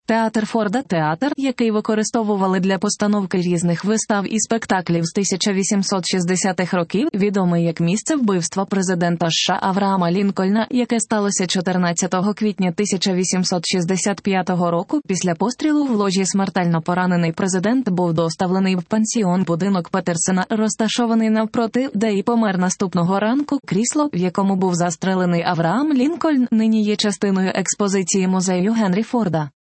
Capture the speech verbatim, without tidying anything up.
Театр Форда – театр, який використовували для постановки різних вистав і спектаклів з тисяча вісімсот шістдесятих років, відомий як місце вбивства президента США Авраама Лінкольна, яке сталося чотирнадцятого квітня тисяча вісімсот шістдесят п'ятого року. Після пострілу в ложі смертельно поранений президент був доставлений в пансіон будинок Петерсена, розташований навпроти, де і помер наступного ранку. Крісло, в якому був застрелений Авраам Лінкольн, нині є частиною експозиції музею Генрі Форда.